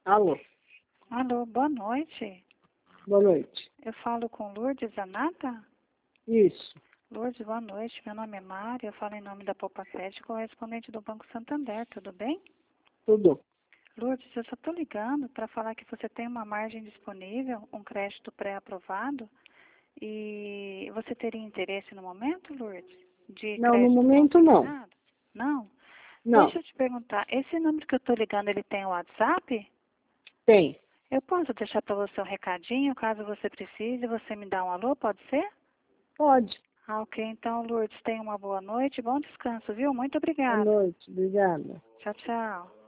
Alô, Alô, boa noite. boa noite. Eu falo com Lourdes Zanata? Isso, Lourdes, boa noite. Meu nome é Mária. Eu falo em nome da Poupa Crédito, correspondente do Banco Santander. Tudo bem? tudo. Lourdes, eu só estou ligando para falar que você tem uma margem disponível, um crédito pré-aprovado. E você teria interesse no momento, Lourdes? De Não, no crédito momento não. consignado? Não? Não, Deixa eu te perguntar, esse número que eu estou ligando, ele tem WhatsApp? tem. Eu posso deixar para você um recadinho, caso você precise, você me dá um alô, pode ser? Pode. Ah, ok. Então, Lourdes, tenha uma boa noite, bom descanso, viu? Muito Boa obrigada. noite, obrigada. Tchau, tchau.